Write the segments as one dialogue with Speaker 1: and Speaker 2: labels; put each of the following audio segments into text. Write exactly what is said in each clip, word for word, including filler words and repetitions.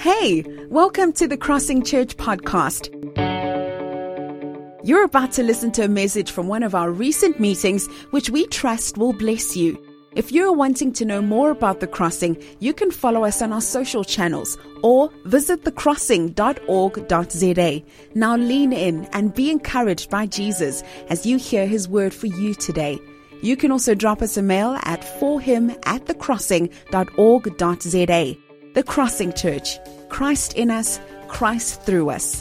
Speaker 1: Hey, welcome to the Crossing Church podcast. You're about to listen to a message from one of our recent meetings, which we trust will bless you. If you're wanting to know more about The Crossing, you can follow us on our social channels or visit the crossing dot org dot z a. Now lean in and be encouraged by Jesus as you hear his word for you today. You can also drop us a mail at for him at the crossing dot org dot z a. The Crossing Church. Christ in us, Christ through us.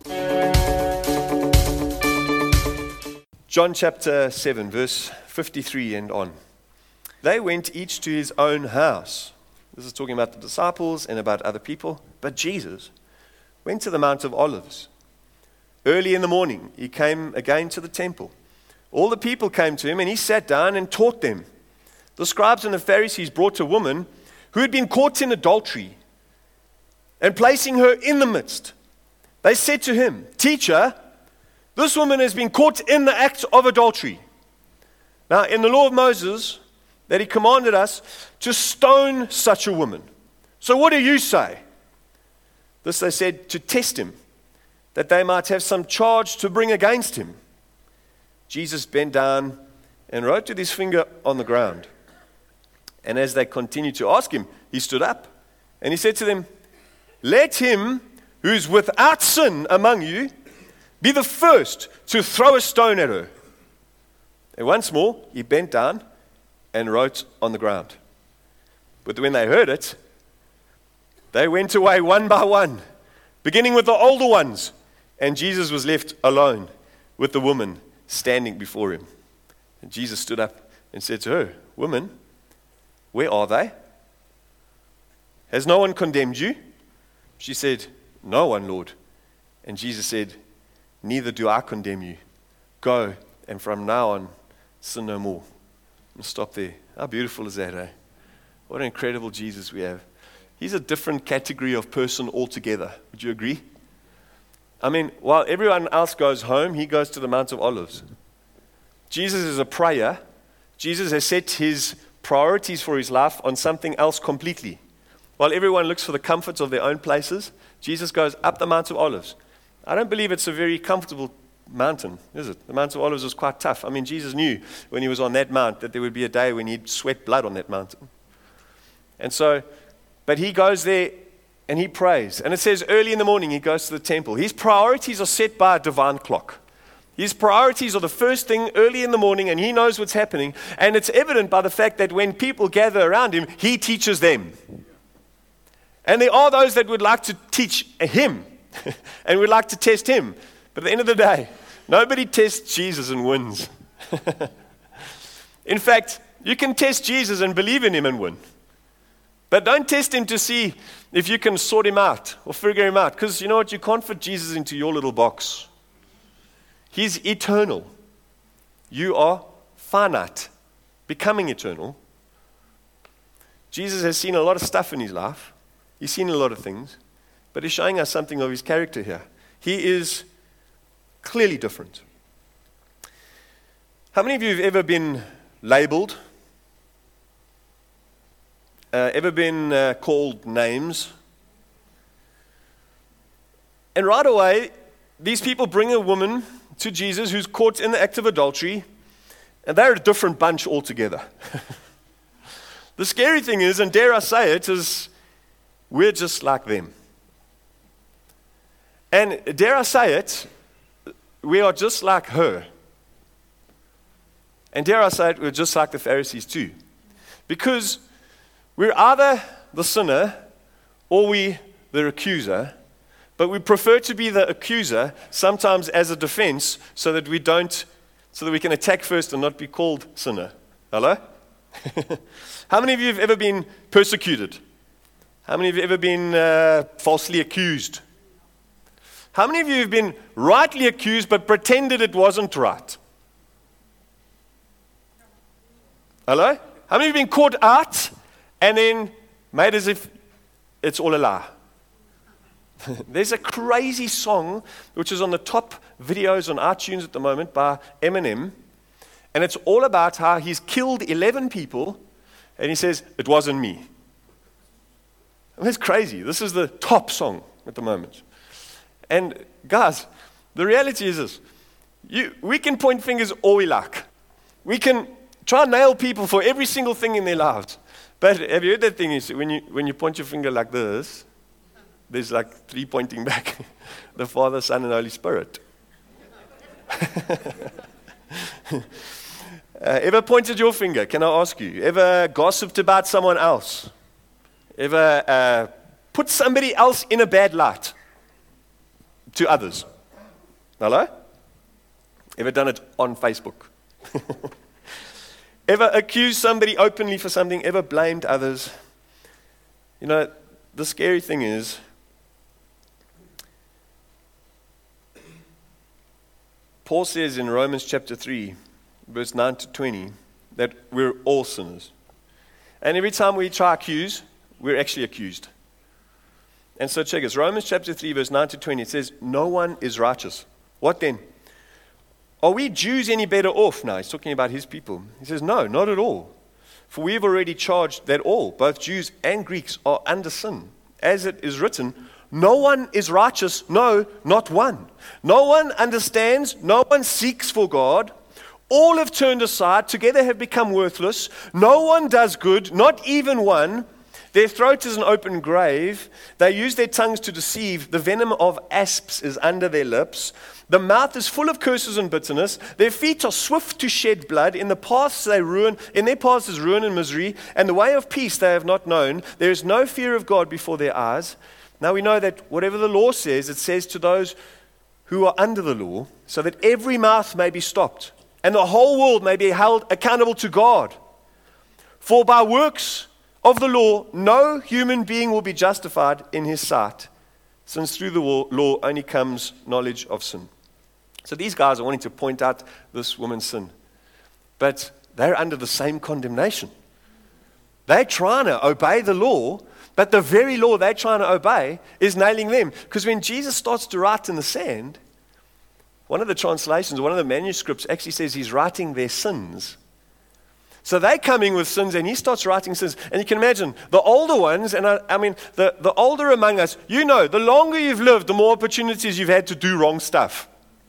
Speaker 2: John chapter seven, verse fifty-three and on. They went each to his own house. This is talking about the disciples and about other people. But Jesus went to the Mount of Olives. Early in the morning, he came again to the temple. All the people came to him, and he sat down and taught them. The scribes and the Pharisees brought a woman who had been caught in adultery, and placing her in the midst, they said to him, "Teacher, this woman has been caught in the act of adultery." Now, in the law of Moses, that he commanded us to stone such a woman. So what do you say? This they said to test him, that they might have some charge to bring against him. Jesus bent down and wrote with his finger on the ground. And as they continued to ask him, he stood up and he said to them, "Let him who is without sin among you be the first to throw a stone at her." And once more, he bent down and wrote on the ground. But when they heard it, they went away one by one, beginning with the older ones. And Jesus was left alone with the woman standing before him. And Jesus stood up and said to her, "Woman, where are they? Has no one condemned you?" She said, "No one, Lord." And Jesus said, "Neither do I condemn you. Go, and from now on, sin no more." I'll stop there. How beautiful is that, eh? What an incredible Jesus we have. He's a different category of person altogether. Would you agree? I mean, while everyone else goes home, he goes to the Mount of Olives. Jesus is a prayer. Jesus has set his priorities for his life on something else completely. While everyone looks for the comforts of their own places, Jesus goes up the Mount of Olives. I don't believe it's a very comfortable mountain, is it? The Mount of Olives was quite tough. I mean, Jesus knew when he was on that mount that there would be a day when he'd sweat blood on that mountain. And so, but he goes there and he prays. And it says early in the morning he goes to the temple. His priorities are set by a divine clock. His priorities are the first thing early in the morning, and he knows what's happening. And it's evident by the fact that when people gather around him, he teaches them. And there are those that would like to teach him and would like to test him. But at the end of the day, nobody tests Jesus and wins. In fact, you can test Jesus and believe in him and win. But don't test him to see if you can sort him out or figure him out. Because you know what? You can't fit Jesus into your little box. He's eternal. You are finite, becoming eternal. Jesus has seen a lot of stuff in his life. He's seen a lot of things. But he's showing us something of his character here. He is clearly different. How many of you have ever been labeled? Uh, ever been uh, called names? And right away, these people bring a woman to Jesus who's caught in the act of adultery, and they're a different bunch altogether. The scary thing is, and dare I say it, is we're just like them. And dare I say it, we are just like her. And dare I say it, we're just like the Pharisees too. Because we're either the sinner or we the accuser, but we prefer to be the accuser sometimes as a defense so that we don't, so that we can attack first and not be called sinner. Hello? How many of you have ever been persecuted? How many of you have ever been uh, falsely accused? How many of you have been rightly accused but pretended it wasn't right? Hello? How many of you have been caught out and then made as if it's all a lie? There's a crazy song which is on the top videos on iTunes at the moment by Eminem, and it's all about how he's killed eleven people, and he says, "It wasn't me." I mean, it's crazy. This is the top song at the moment. And guys, the reality is this. You, we can point fingers all we like. We can try and nail people for every single thing in their lives. But have you heard that thing? Is when you, when you point your finger like this, there's like three pointing back. The Father, Son, and Holy Spirit. uh, ever pointed your finger? Can I ask you? Ever gossiped about someone else? Ever uh, put somebody else in a bad light to others? Hello? Ever done it on Facebook? Ever accused somebody openly for something? Ever blamed others? You know, the scary thing is, Paul says in Romans chapter three, verse nine to twenty, that we're all sinners. And every time we try to accuse, we're actually accused. And so check this. Romans chapter three, verse nine to twenty, it says, no one is righteous. What then? Are we Jews any better off? Now, he's talking about his people. He says, no, not at all. For we have already charged that all, both Jews and Greeks, are under sin. As it is written, no one is righteous, no, not one. No one understands, no one seeks for God. All have turned aside, together have become worthless. No one does good, not even one. Their throat is an open grave. They use their tongues to deceive. The venom of asps is under their lips. The mouth is full of curses and bitterness. Their feet are swift to shed blood. In the paths they ruin, in their paths is ruin and misery, and the way of peace they have not known. There is no fear of God before their eyes. Now we know that whatever the law says, it says to those who are under the law, so that every mouth may be stopped, and the whole world may be held accountable to God. For by works of the law, no human being will be justified in his sight, since through the law only comes knowledge of sin. So these guys are wanting to point out this woman's sin, but they're under the same condemnation. They're trying to obey the law, but the very law they're trying to obey is nailing them. Because when Jesus starts to write in the sand, one of the translations, one of the manuscripts actually says he's writing their sins. So they're coming with sins, and he starts writing sins. And you can imagine, the older ones, and I, I mean, the, the older among us, you know, the longer you've lived, the more opportunities you've had to do wrong stuff.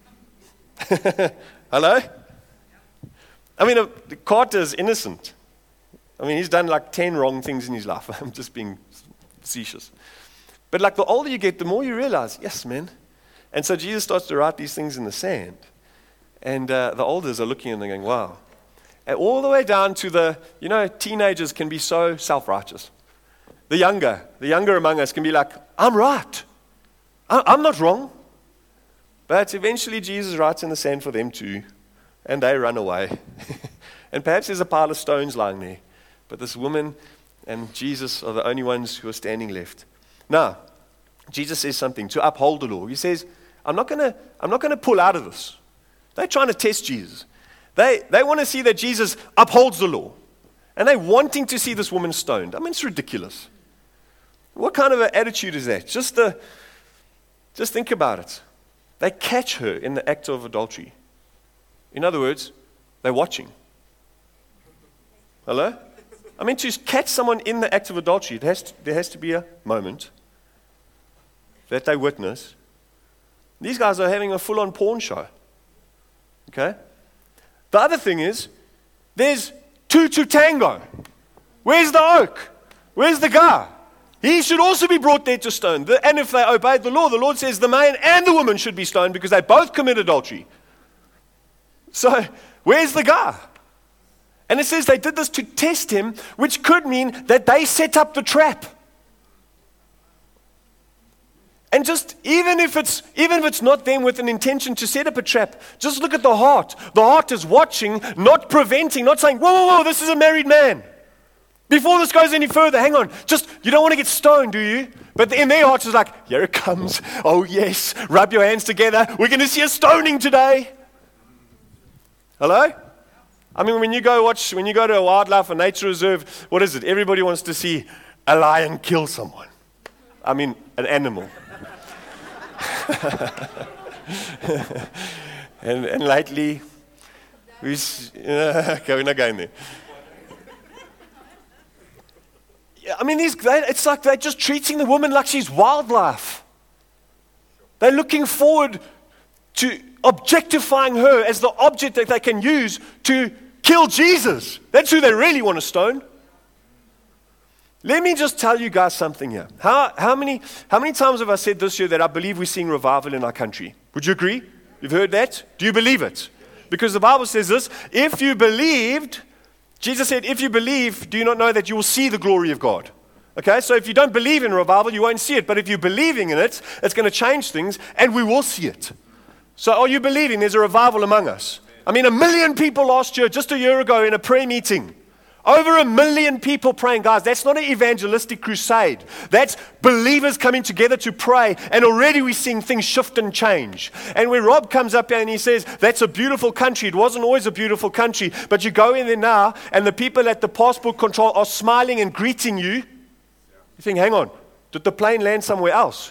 Speaker 2: Hello? I mean, uh, Carter's innocent. I mean, he's done like ten wrong things in his life. I'm just being facetious. But like the older you get, the more you realize, yes, man. And so Jesus starts to write these things in the sand. And uh, the elders are looking and they're going, wow. And all the way down to the, you know, teenagers can be so self-righteous. The younger, the younger among us can be like, I'm right. I'm not wrong. But eventually Jesus writes in the sand for them too. And they run away. And perhaps there's a pile of stones lying there. But this woman and Jesus are the only ones who are standing left. Now, Jesus says something to uphold the law. He says, I'm not going to I'm not going to pull out of this. They're trying to test Jesus. They, they want to see that Jesus upholds the law. And they're wanting to see this woman stoned. I mean, it's ridiculous. What kind of an attitude is that? Just, the, just think about it. They catch her in the act of adultery. In other words, they're watching. Hello? I mean, to catch someone in the act of adultery, it has to, there has to be a moment that they witness. These guys are having a full-on porn show. Okay? The other thing is, there's two to tango. Where's the oak? Where's the guy? He should also be brought there to stone. The, and if they obeyed the law, the Lord says the man and the woman should be stoned because they both commit adultery. So, where's the guy? And it says they did this to test him, which could mean that they set up the trap. And just, even if it's even if it's not them with an intention to set up a trap, just look at the heart. The heart is watching, not preventing, not saying, whoa, whoa, whoa, this is a married man. Before this goes any further, hang on. Just, you don't want to get stoned, do you? But in their hearts, it's like, here it comes. Oh, yes, rub your hands together. We're going to see a stoning today. Hello? I mean, when you go watch, when you go to a wildlife or nature reserve, what is it? Everybody wants to see a lion kill someone. I mean, an animal. and, and lately, we, uh, okay, we're not going there. I mean, these, they, it's like they're just treating the woman like she's wildlife. They're looking forward to objectifying her as the object that they can use to kill Jesus. That's who they really want to stone. Let me just tell you guys something here. How, how, many, how many times have I said this year that I believe we're seeing revival in our country? Would you agree? You've heard that? Do you believe it? Because the Bible says this, if you believed, Jesus said, if you believe, do you not know that you will see the glory of God? Okay, so if you don't believe in revival, you won't see it. But if you're believing in it, it's going to change things, and we will see it. So are you believing there's a revival among us? I mean, a million people last year, just a year ago, in a prayer meeting. Over a million people praying. Guys, that's not an evangelistic crusade. That's believers coming together to pray, and already we're seeing things shift and change. And when Rob comes up here and he says, that's a beautiful country. It wasn't always a beautiful country, but you go in there now, and the people at the passport control are smiling and greeting you. You think, hang on, did the plane land somewhere else?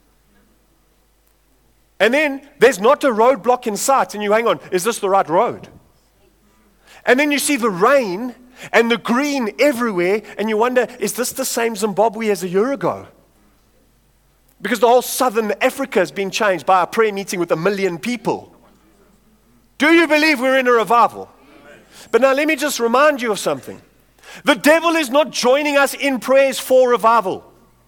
Speaker 2: And then there's not a roadblock in sight, and you hang on, is this the right road? And then you see the rain and the green everywhere, and you wonder, is this the same Zimbabwe as a year ago? Because the whole southern Africa has been changed by a prayer meeting with a million people. Do you believe we're in a revival? But now let me just remind you of something. The devil is not joining us in prayers for revival.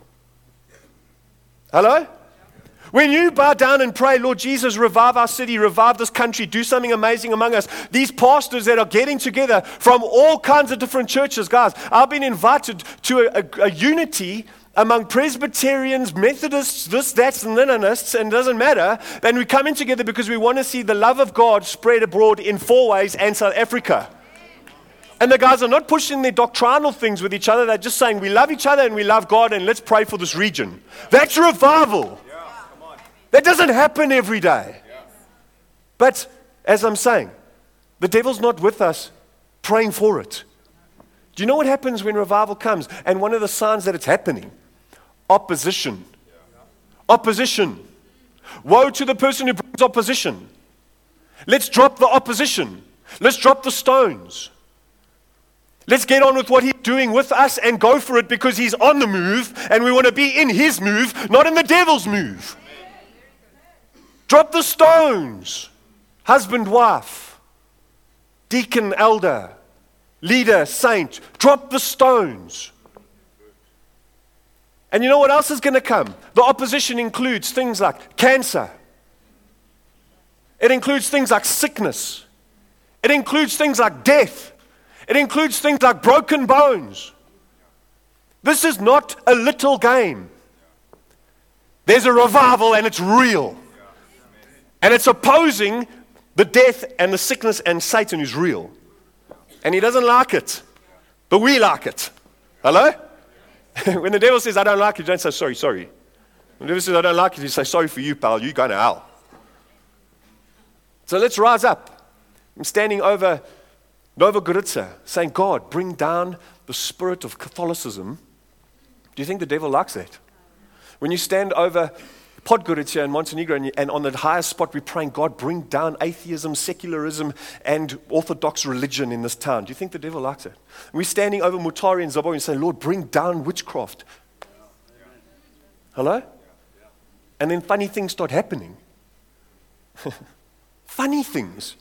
Speaker 2: Hello? When you bow down and pray, Lord Jesus, revive our city, revive this country, do something amazing among us. These pastors that are getting together from all kinds of different churches, guys, I've been invited to a, a, a unity among Presbyterians, Methodists, this, that's, and Leninists, and it doesn't matter. And we come in together because we want to see the love of God spread abroad in four ways and South Africa. And the guys are not pushing their doctrinal things with each other. They're just saying, we love each other and we love God, and let's pray for this region. That's revival. That doesn't happen every day. But as I'm saying, the devil's not with us praying for it. Do you know what happens when revival comes? And one of the signs that it's happening, opposition. Opposition. Woe to the person who brings opposition. Let's drop the opposition. Let's drop the stones. Let's get on with what he's doing with us and go for it, because he's on the move and we want to be in his move, not in the devil's move. Drop the stones. Husband, wife, deacon, elder, leader, saint. Drop the stones. And you know what else is going to come? The opposition includes things like cancer. It includes things like sickness. It includes things like death. It includes things like broken bones. This is not a little game. There's a revival and it's real. And it's opposing the death and the sickness and Satan, who's real. And he doesn't like it. But we like it. Hello? When the devil says, I don't like it, you don't say, sorry, sorry. When the devil says, I don't like it, you say, sorry for you, pal. You're going to hell. So let's rise up. I'm standing over Nova Gorica, saying, God, bring down the spirit of Catholicism. Do you think the devil likes that? When you stand over Podgorica in Montenegro, and, you, and on the highest spot we're praying, God, bring down atheism, secularism, and orthodox religion in this town. Do you think the devil likes it? We're standing over Mutare in Zimbabwe and saying, Lord, bring down witchcraft. Hello? And then funny things start happening. Funny things.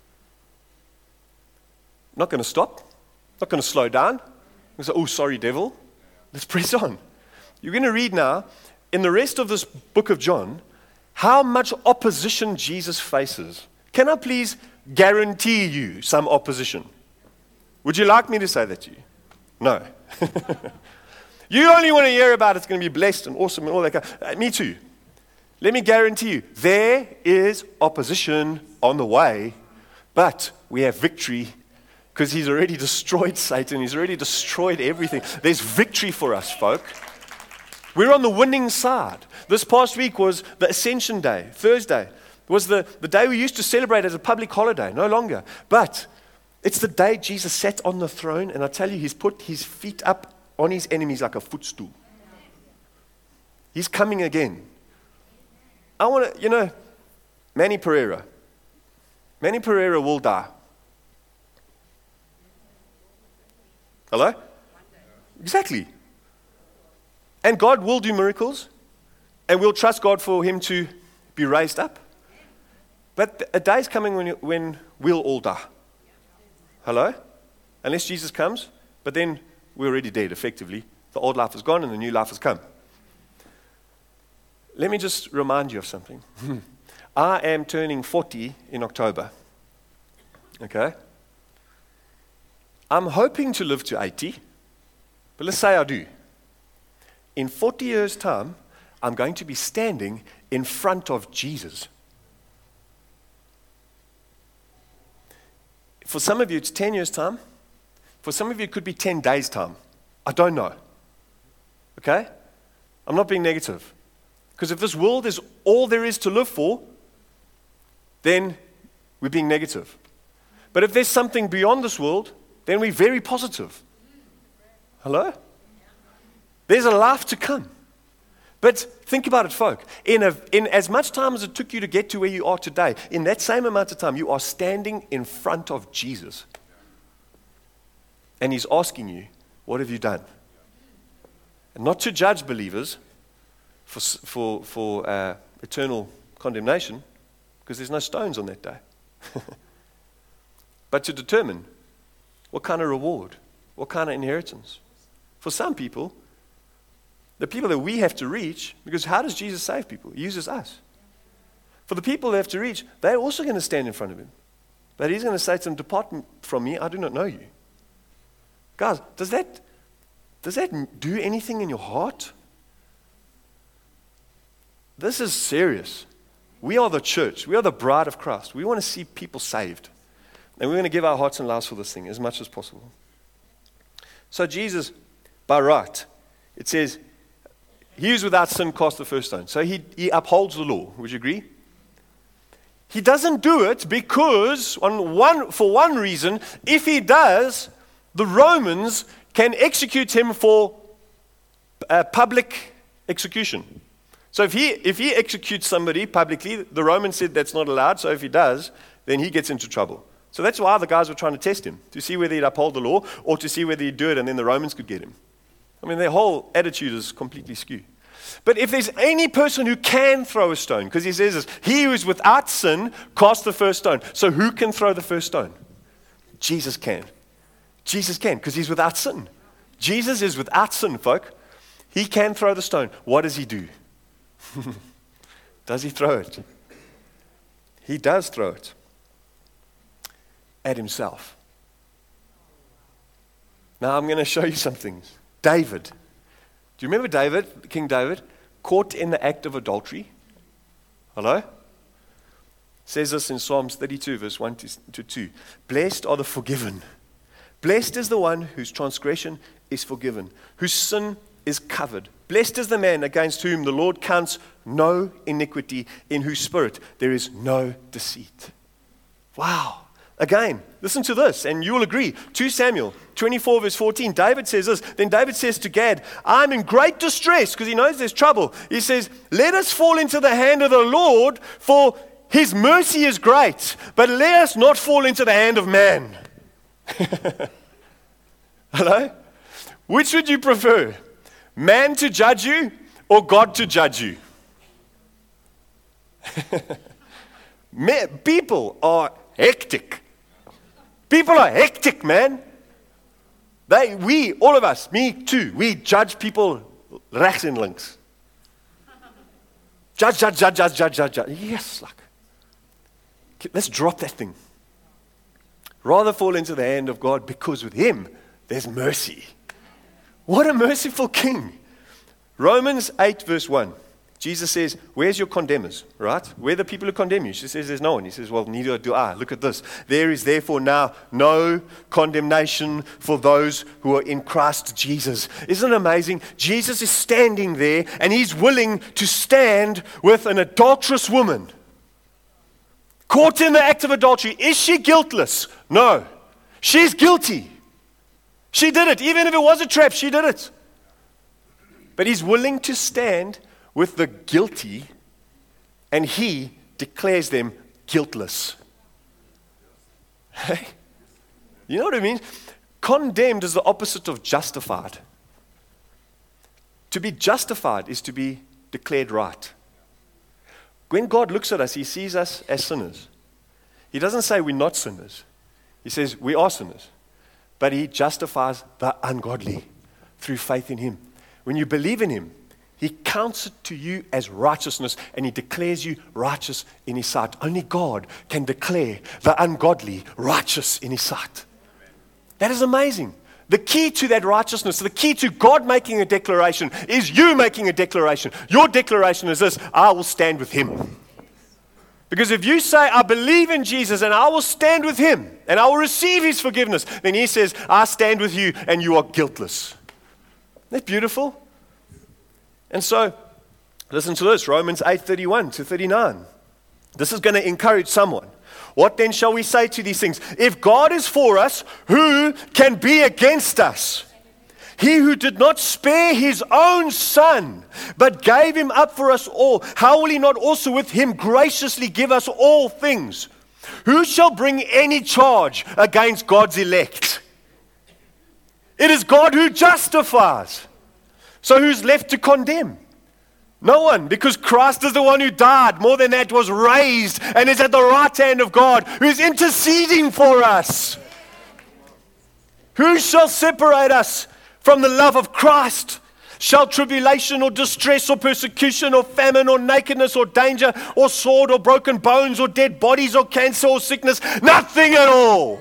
Speaker 2: Not going to stop. Not going to slow down. We say, oh, sorry, devil. Let's press on. You're going to read now, in the rest of this book of John, how much opposition Jesus faces. Can I please guarantee you some opposition? Would you like me to say that to you? No. You only want to hear about it's going to be blessed and awesome and all that kind of, uh, me too. Let me guarantee you, there is opposition on the way, but we have victory. Because he's already destroyed Satan. He's already destroyed everything. There's victory for us, folk. We're on the winning side. This past week was the Ascension Day. Thursday was the, the day we used to celebrate as a public holiday. No longer. But it's the day Jesus sat on the throne. And I tell you, he's put his feet up on his enemies like a footstool. He's coming again. I want to, you know, Manny Pereira. Manny Pereira will die. Hello? Exactly. And God will do miracles, and we'll trust God for him to be raised up. But a day is coming when, when we'll all die. Hello? Unless Jesus comes, but then we're already dead, effectively. The old life is gone and the new life has come. Let me just remind you of something. I am turning forty in October. Okay? I'm hoping to live to eighty, but let's say I do. In forty years' time, I'm going to be standing in front of Jesus. For some of you, it's ten years' time. For some of you, it could be ten days' time. I don't know. Okay? I'm not being negative. Because if this world is all there is to live for, then we're being negative. But if there's something beyond this world, then we're very positive. Hello? There's a life to come. But think about it, folk. In, a, in as much time as it took you to get to where you are today, in that same amount of time, you are standing in front of Jesus. And he's asking you, what have you done? And not to judge believers for, for, for uh, eternal condemnation, because there's no stones on that day. But to determine what kind of reward, what kind of inheritance. For some people, the people that we have to reach, because how does Jesus save people? He uses us. For the people they have to reach, they're also going to stand in front of him. But he's going to say to them, depart from me, I do not know you. Guys, does that, does that do anything in your heart? This is serious. We are the church. We are the bride of Christ. We want to see people saved. And we're going to give our hearts and lives for this thing as much as possible. So Jesus, by right, it says, he who's without sin cast the first stone. So he, he upholds the law. Would you agree? He doesn't do it because, on one, for one reason, if he does, the Romans can execute him for uh, public execution. So if he if he executes somebody publicly, the Romans said that's not allowed, so if he does, then he gets into trouble. So that's why the guys were trying to test him, to see whether he'd uphold the law, or to see whether he'd do it, and then the Romans could get him. I mean, their whole attitude is completely skewed. But if there's any person who can throw a stone, because he says this, he who is without sin cast the first stone. So who can throw the first stone? Jesus can. Jesus can, because he's without sin. Jesus is without sin, folk. He can throw the stone. What does he do? Does he throw it? He does throw it at himself. Now I'm going to show you some things. David. Do you remember David, King David, caught in the act of adultery? Hello? It says this in Psalms thirty-two, verse one to two. Blessed are the forgiven. Blessed is the one whose transgression is forgiven, whose sin is covered. Blessed is the man against whom the Lord counts no iniquity, in whose spirit there is no deceit. Wow. Again, listen to this, and you will agree. Second Samuel twenty-four, verse fourteen, David says this. Then David says to Gad, I'm in great distress, because he knows there's trouble. He says, let us fall into the hand of the Lord, for his mercy is great, but let us not fall into the hand of man. Hello? Which would you prefer? Man to judge you or God to judge you? People are hectic. People are hectic, man. They, we, all of us, me too, we judge people rechts en links. Judge, judge, judge, judge, judge, judge, judge. Yes, like, let's drop that thing. Rather fall into the hand of God, because with him, there's mercy. What a merciful king. Romans eight, verse one. Jesus says, where's your condemners, right? Where are the people who condemn you? She says, there's no one. He says, well, neither do I. Look at this. There is therefore now no condemnation for those who are in Christ Jesus. Isn't it amazing? Jesus is standing there, and he's willing to stand with an adulterous woman. Caught in the act of adultery. Is she guiltless? No. She's guilty. She did it. Even if it was a trap, she did it. But he's willing to stand with the guilty, and he declares them guiltless. Hey, you know what it means? Condemned is the opposite of justified. To be justified is to be declared right. When God looks at us, he sees us as sinners. He doesn't say we're not sinners. He says we are sinners. But he justifies the ungodly through faith in him. When you believe in him, he counts it to you as righteousness, and he declares you righteous in his sight. Only God can declare the ungodly righteous in his sight. That is amazing. The key to that righteousness, the key to God making a declaration, is you making a declaration. Your declaration is this: I will stand with him. Because if you say, I believe in Jesus and I will stand with him and I will receive his forgiveness, then he says, I stand with you and you are guiltless. Isn't that beautiful? And so, listen to this, Romans eight thirty-one to thirty-nine. This is going to encourage someone. What then shall we say to these things? If God is for us, who can be against us? He who did not spare his own son, but gave him up for us all, how will he not also with him graciously give us all things? Who shall bring any charge against God's elect? It is God who justifies. So who's left to condemn? No one, because Christ is the one who died. More than that, was raised and is at the right hand of God, who is interceding for us. Who shall separate us from the love of Christ? Shall tribulation or distress or persecution or famine or nakedness or danger or sword or broken bones or dead bodies or cancer or sickness? Nothing at all.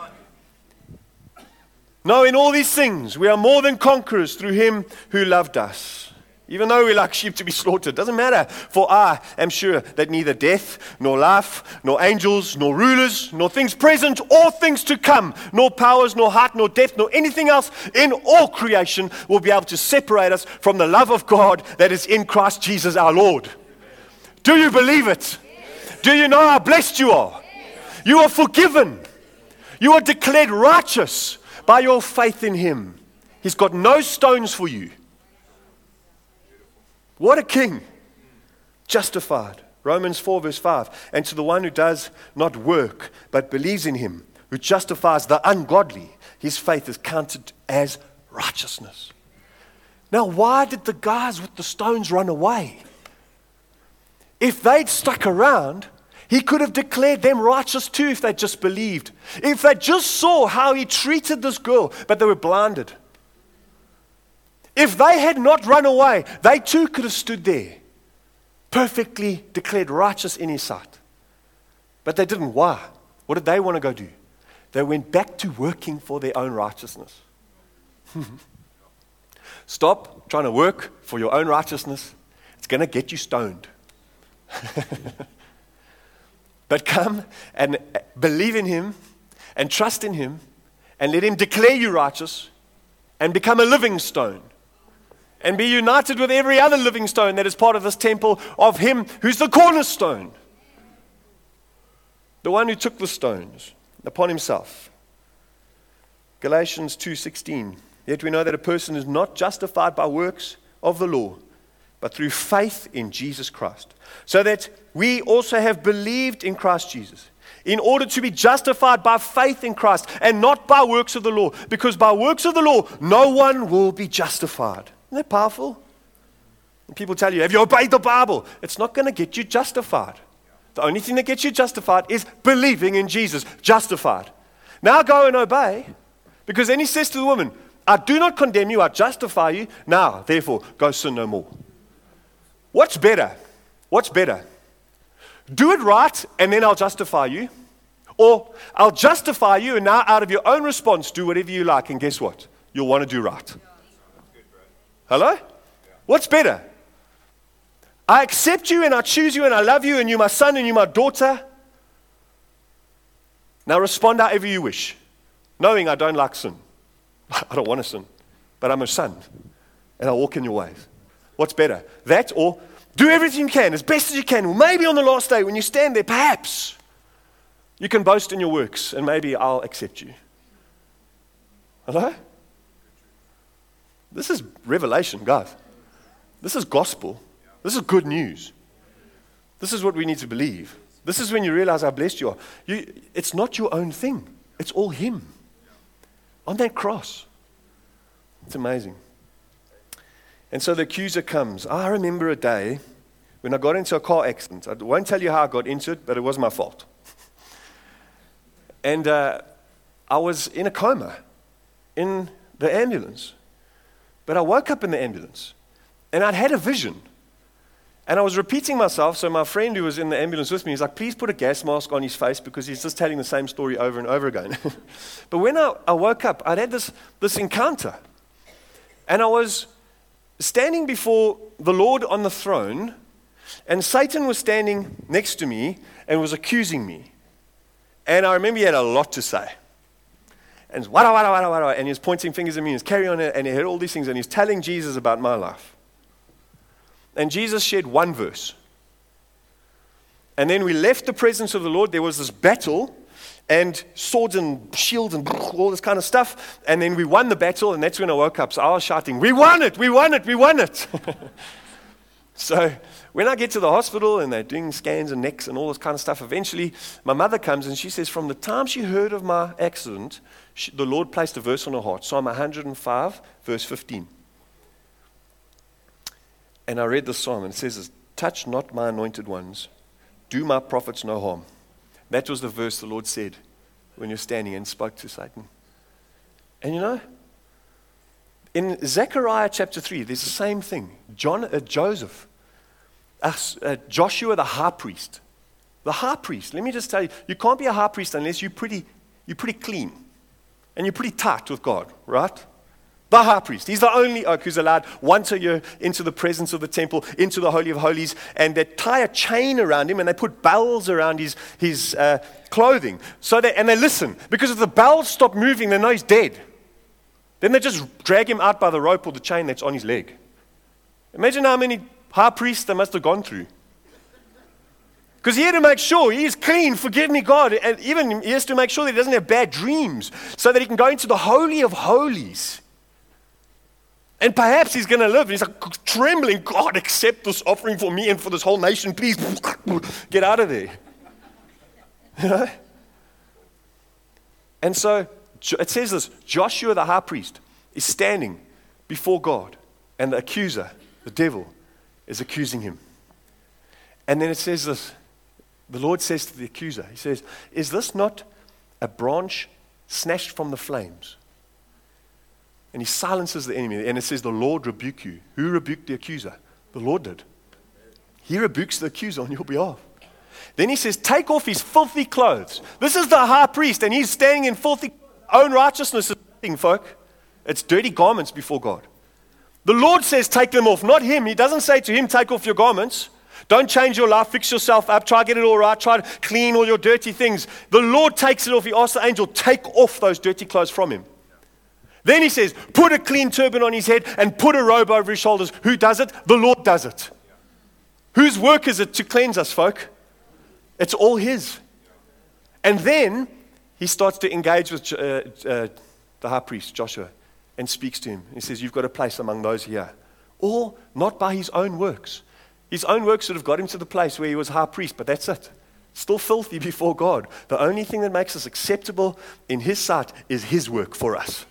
Speaker 2: No, in all these things we are more than conquerors through him who loved us. Even though we're like sheep to be slaughtered, doesn't matter. For I am sure that neither death, nor life, nor angels, nor rulers, nor things present, or things to come, nor powers, nor height, nor depth, nor anything else in all creation will be able to separate us from the love of God that is in Christ Jesus our Lord. Do you believe it? Do you know how blessed you are? You are forgiven. You are declared righteous by your faith in him. He's got no stones for you. What a king. Justified. Romans four verse five. And to the one who does not work, but believes in him, who justifies the ungodly, his faith is counted as righteousness. Now, why did the guys with the stones run away? If they'd stuck around, he could have declared them righteous too if they just believed. If they just saw how he treated this girl, but they were blinded. If they had not run away, they too could have stood there, perfectly declared righteous in his sight. But they didn't. Why? What did they want to go do? They went back to working for their own righteousness. Stop trying to work for your own righteousness. It's going to get you stoned. But come and believe in him and trust in him and let him declare you righteous and become a living stone. And be united with every other living stone that is part of this temple of him who's the cornerstone. The one who took the stones upon himself. Galatians two sixteen. Yet we know that a person is not justified by works of the law, but through faith in Jesus Christ. So that we also have believed in Christ Jesus, in order to be justified by faith in Christ and not by works of the law. Because by works of the law, no one will be justified. Isn't that powerful? And people tell you, have you obeyed the Bible? It's not going to get you justified. The only thing that gets you justified is believing in Jesus. Justified. Now go and obey. Because then he says to the woman, I do not condemn you, I justify you. Now, therefore, go sin no more. What's better? What's better? Do it right and then I'll justify you. Or I'll justify you and now out of your own response, do whatever you like. And guess what? You'll want to do right. Hello? What's better? I accept you and I choose you and I love you and you're my son and you're my daughter. Now respond however you wish, knowing I don't like sin. I don't want to sin, but I'm a son and I walk in your ways. What's better? That or do everything you can, as best as you can. Or maybe on the last day when you stand there, perhaps you can boast in your works and maybe I'll accept you. Hello? This is revelation, guys. This is gospel. This is good news. This is what we need to believe. This is when you realize how blessed you are. You, it's not your own thing. It's all him. On that cross. It's amazing. And so the accuser comes. I remember a day when I got into a car accident. I won't tell you how I got into it, but it was my fault. And uh, I was in a coma in the ambulance. But I woke up in the ambulance, and I'd had a vision. And I was repeating myself, so my friend who was in the ambulance with me, he's like, please put a gas mask on his face because he's just telling the same story over and over again. But when I, I woke up, I'd had this, this encounter. And I was standing before the Lord on the throne, and Satan was standing next to me and was accusing me. And I remember he had a lot to say. And wada, wada, wada, wada, and he was pointing fingers at me, and he was carrying on, and he had all these things, and he was telling Jesus about my life. And Jesus shared one verse. And then we left the presence of the Lord. There was this battle, and swords and shields and all this kind of stuff. And then we won the battle, and that's when I woke up. So I was shouting, we won it, we won it, we won it. So when I get to the hospital and they're doing scans and necks and all this kind of stuff, eventually my mother comes and she says from the time she heard of my accident, she, the Lord placed a verse on her heart, Psalm one hundred five, verse fifteen. And I read the psalm and it says, touch not my anointed ones, do my prophets no harm. That was the verse the Lord said when you're standing and spoke to Satan. And you know, in Zechariah chapter three, there's the same thing. John, uh, Joseph, uh, uh, Joshua the high priest. The high priest, let me just tell you, you can't be a high priest unless you're pretty, you're pretty clean. And you're pretty tight with God, right? The high priest. He's the only oak who's allowed once a year into the presence of the temple, into the Holy of Holies, and they tie a chain around him and they put bells around his, his uh, clothing. So they, and they listen, because if the bells stop moving, they know he's dead. Then they just drag him out by the rope or the chain that's on his leg. Imagine how many high priests they must have gone through. Because he had to make sure he is clean, forgive me, God. And even he has to make sure that he doesn't have bad dreams so that he can go into the Holy of Holies. And perhaps he's going to live. And he's like trembling, God, accept this offering for me and for this whole nation, please. Get out of there. You know? And so it says this, Joshua the high priest is standing before God, and the accuser, the devil, is accusing him. And then it says this, the Lord says to the accuser, he says, is this not a branch snatched from the flames? And he silences the enemy. And it says, the Lord rebuke you. Who rebuked the accuser? The Lord did. He rebukes the accuser on your behalf. Then he says, take off his filthy clothes. This is the high priest, and he's standing in filthy own righteousness is nothing, folk. It's dirty garments before God. The Lord says, take them off, not him. He doesn't say to him, take off your garments. Don't change your life, fix yourself up, try to get it all right, try to clean all your dirty things. The Lord takes it off. He asks the angel, take off those dirty clothes from him. Then he says, put a clean turban on his head and put a robe over his shoulders. Who does it? The Lord does it. Whose work is it to cleanse us, folk? It's all his. And then he starts to engage with uh, uh, the high priest, Joshua, and speaks to him. He says, you've got a place among those here. All not by his own works. His own works sort of got him to the place where he was high priest, but that's it. Still filthy before God. The only thing that makes us acceptable in his sight is his work for us.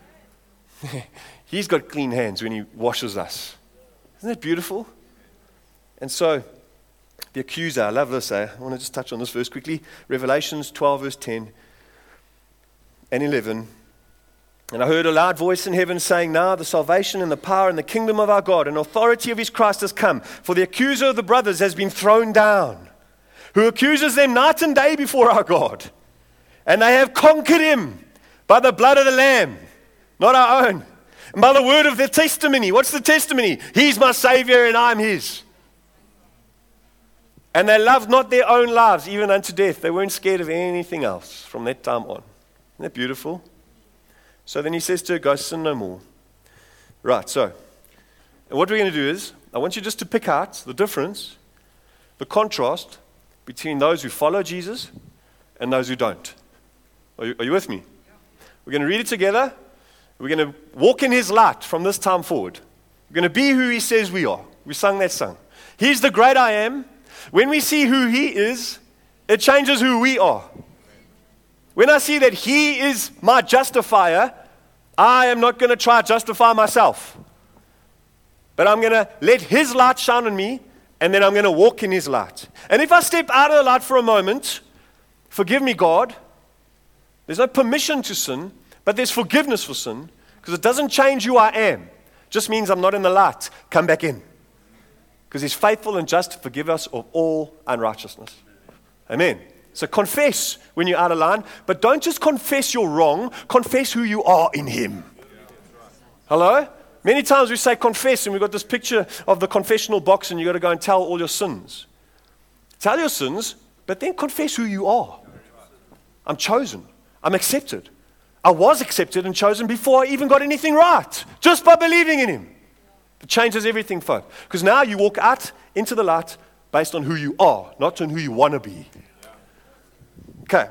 Speaker 2: He's got clean hands when he washes us. Isn't that beautiful? And so, the accuser, I love this. Eh? I want to just touch on this verse quickly. Revelations twelve, verse ten and eleven. And I heard a loud voice in heaven saying, now the salvation and the power and the kingdom of our God and authority of his Christ has come. For the accuser of the brothers has been thrown down, who accuses them night and day before our God. And they have conquered him by the blood of the Lamb, not our own, and by the word of their testimony. What's the testimony? He's my Savior and I'm his. And they loved not their own lives, even unto death. They weren't scared of anything else from that time on. Isn't that beautiful? So then he says to her, go sin no more. Right, so what we're going to do is, I want you just to pick out the difference, the contrast between those who follow Jesus and those who don't. Are you, are you with me? We're going to read it together. We're going to walk in his light from this time forward. We're going to be who he says we are. We sung that song. He's the great I am. When we see who he is, it changes who we are. When I see that he is my justifier, I am not going to try to justify myself. but I'm going to let his light shine on me, and then I'm going to walk in his light. And if I step out of the light for a moment, forgive me, God. There's no permission to sin, but there's forgiveness for sin, because it doesn't change who I am. It just means I'm not in the light. Come back in. Because he's faithful and just to forgive us of all unrighteousness. Amen. So confess when you're out of line, but don't just confess you're wrong, confess who you are in him. Hello? Many times we say confess, and we've got this picture of the confessional box, and you've got to go and tell all your sins. Tell your sins, but then confess who you are. I'm chosen. I'm accepted. I was accepted and chosen before I even got anything right, just by believing in him. It changes everything, folks. Because now you walk out into the light based on who you are, not on who you want to be. Okay.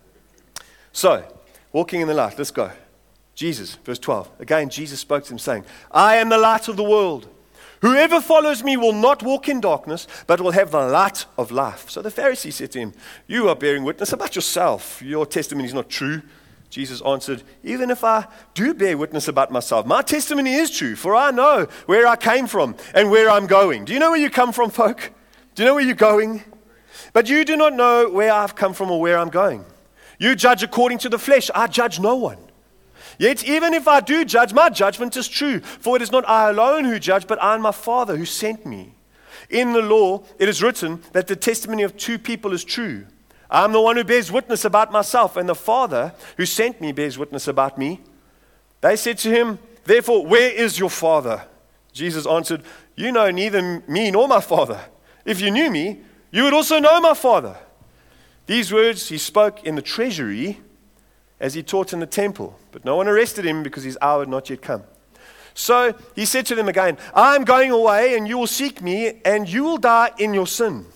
Speaker 2: So, walking in the light. Let's go. Jesus, verse twelve. Again, Jesus spoke to him saying, I am the light of the world. Whoever follows me will not walk in darkness, but will have the light of life. So the Pharisee said to him, you are bearing witness about yourself. Your testimony is not true. Jesus answered, even if I do bear witness about myself, my testimony is true, for I know where I came from and where I'm going. Do you know where you come from, folk? Do you know where you're going? But you do not know where I've come from or where I'm going. You judge according to the flesh. I judge no one. Yet even if I do judge, my judgment is true. For it is not I alone who judge, but I and my Father who sent me. In the law, it is written that the testimony of two people is true. I am the one who bears witness about myself, and the Father who sent me bears witness about me. They said to him, therefore, where is your Father? Jesus answered, you know neither me nor my Father. If you knew me, you would also know my Father. These words he spoke in the treasury as he taught in the temple. But no one arrested him because his hour had not yet come. So he said to them again, I am going away, and you will seek me, and you will die in your sin.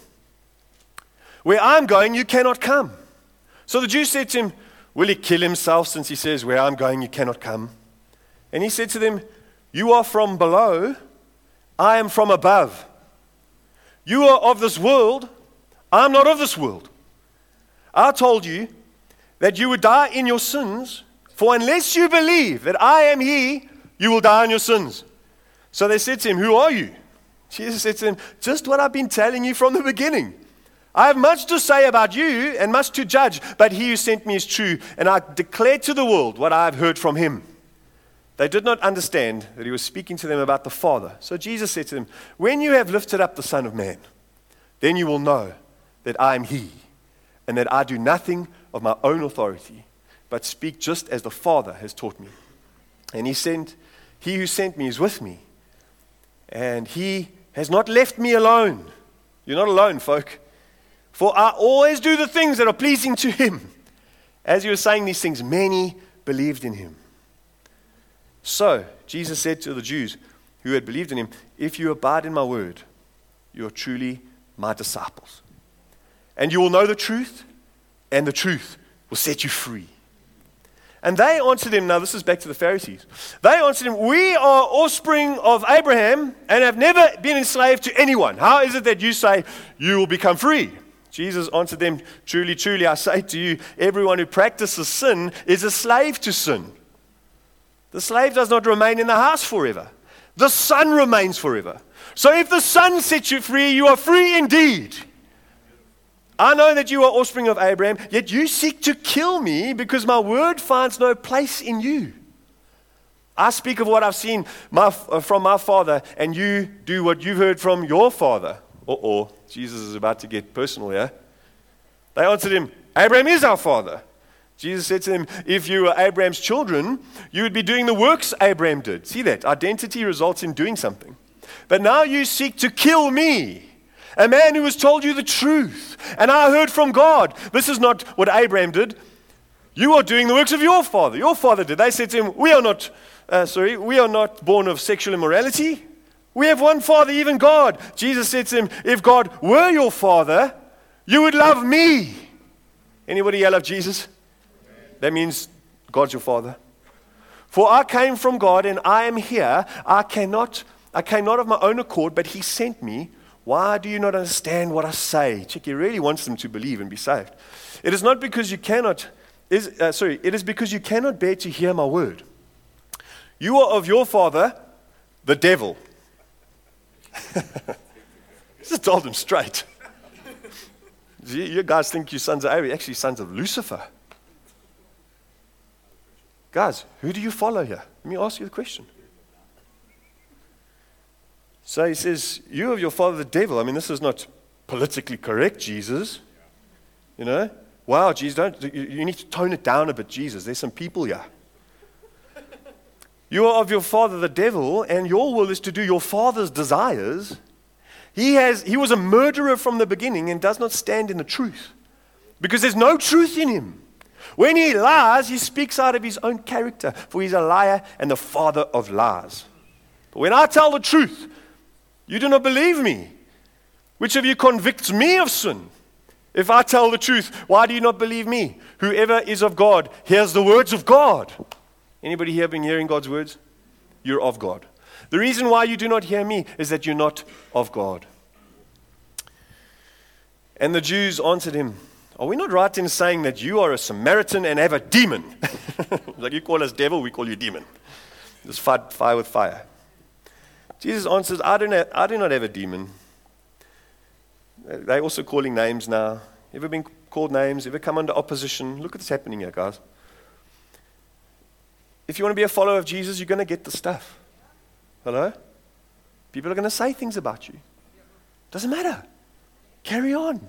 Speaker 2: Where I'm going, you cannot come. So the Jews said to him, will he kill himself since he says, where I'm going, you cannot come? And he said to them, you are from below, I am from above. You are of this world, I am not of this world. I told you that you would die in your sins, for unless you believe that I am he, you will die in your sins. So they said to him, who are you? Jesus said to them, just what I've been telling you from the beginning. I have much to say about you and much to judge, but he who sent me is true, and I declare to the world what I have heard from him. They did not understand that he was speaking to them about the Father. So Jesus said to them, when you have lifted up the Son of Man, then you will know that I am he, and that I do nothing of my own authority, but speak just as the Father has taught me. And he sent, he who sent me is with me, and he has not left me alone. You're not alone, folk. For I always do the things that are pleasing to him. As he was saying these things, many believed in him. So Jesus said to the Jews who had believed in him, if you abide in my word, you are truly my disciples. And you will know the truth, and the truth will set you free. And they answered him, now this is back to the Pharisees. They answered him, we are offspring of Abraham and have never been enslaved to anyone. How is it that you say you will become free? Jesus answered them, truly, truly, I say to you, everyone who practices sin is a slave to sin. The slave does not remain in the house forever. The Son remains forever. So if the Son sets you free, you are free indeed. I know that you are offspring of Abraham, yet you seek to kill me because my word finds no place in you. I speak of what I've seen my, uh, from my father, and you do what you've heard from your father. Uh-oh, Jesus is about to get personal here. They answered him, Abraham is our father. Jesus said to them, if you were Abraham's children, you would be doing the works Abraham did. See that? Identity results in doing something. But now you seek to kill me, a man who has told you the truth, and I heard from God. This is not what Abraham did. You are doing the works of your father. Your father did. They said to him, we are not, uh, sorry, we are not born of sexual immorality. We have one Father, even God. Jesus said to him, if God were your Father, you would love me. Anybody here love Jesus? That means God's your Father. For I came from God and I am here. I cannot, I came not of my own accord, but he sent me. Why do you not understand what I say? Check, he really wants them to believe and be saved. It is not because you cannot, is, uh, sorry, it is because you cannot bear to hear my word. You are of your father, the devil. Just told them straight. You, you guys think you're sons of Abraham, actually sons of Lucifer. Guys, who do you follow here? Let me ask you the question. So he says, you of your father the devil. I mean, this is not politically correct, Jesus. You know? Wow, Jesus, don't, you, you need to tone it down a bit, Jesus. There's some people here. You are of your father the devil, and your will is to do your father's desires. He has, he was a murderer from the beginning and does not stand in the truth, because there's no truth in him. When he lies, he speaks out of his own character, for he's a liar and the father of lies. But when I tell the truth, you do not believe me. Which of you convicts me of sin? If I tell the truth, why do you not believe me? Whoever is of God hears the words of God. Anybody here been hearing God's words? You're of God. The reason why you do not hear me is that you're not of God. And the Jews answered him, are we not right in saying that you are a Samaritan and have a demon? Like you call us devil, we call you demon. Just fight fire with fire. Jesus answers, I do not, I do not have a demon. They're also calling names now. Ever been called names? Ever come under opposition? Look at what's happening here, guys. If you want to be a follower of Jesus, you're going to get the stuff. Hello? People are going to say things about you. Doesn't matter. Carry on.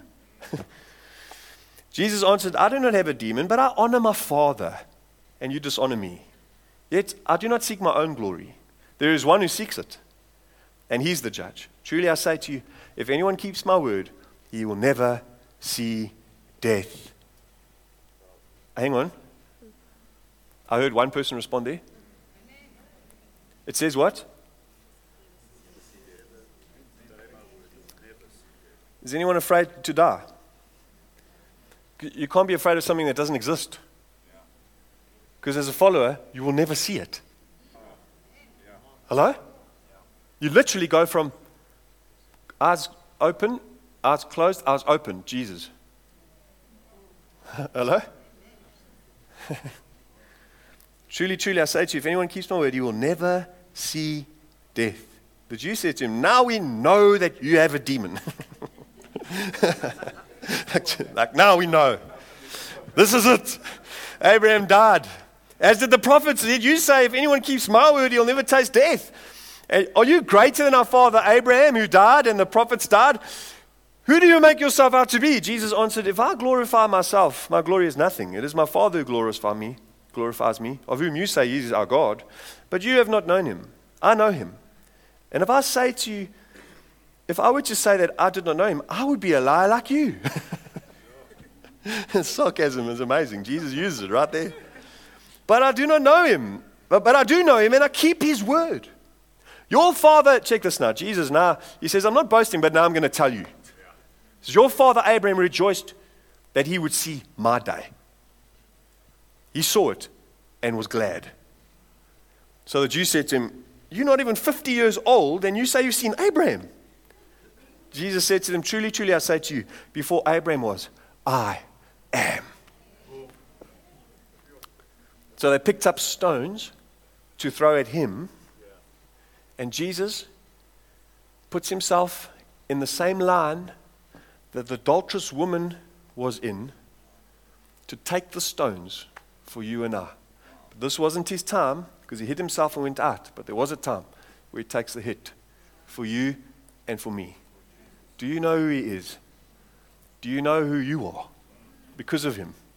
Speaker 2: Jesus answered, I do not have a demon, but I honor my Father, and you dishonor me. Yet I do not seek my own glory. There is one who seeks it, and he's the judge. Truly I say to you, if anyone keeps my word, he will never see death. Hang on. I heard one person respond there. It says what? Is anyone afraid to die? You can't be afraid of something that doesn't exist. Because as a follower, you will never see it. Hello? You literally go from eyes open, eyes closed, eyes open, Jesus. Hello? Truly, truly, I say to you, if anyone keeps my word, he will never see death. The Jews said to him, now we know that you have a demon. like, like, now we know. This is it. Abraham died. As did the prophets. Did you say, if anyone keeps my word, he'll never taste death? And are you greater than our father Abraham, who died and the prophets died? Who do you make yourself out to be? Jesus answered, if I glorify myself, my glory is nothing. It is my Father who glorifies me, glorifies me, of whom you say he is our God. But you have not known him. I know him. And if I say to you, if I were to say that I did not know him, I would be a liar like you. Sarcasm is amazing. Jesus uses it right there. But I do not know him. But, but I do know him, and I keep his word. Your father, check this now. Jesus now, he says, I'm not boasting, but now I'm going to tell you. He says, your father Abraham rejoiced that he would see my day. He saw it and was glad. So the Jews said to him, you're not even fifty years old, and you say you've seen Abraham. Jesus said to them, truly, truly, I say to you, before Abraham was, I am. So they picked up stones to throw at him, and Jesus puts himself in the same line that the adulterous woman was in to take the stones for you and I. But this wasn't his time, because he hid himself and went out. But there was a time where he takes the hit for you and for me. Do you know who he is? Do you know who you are? Because of him.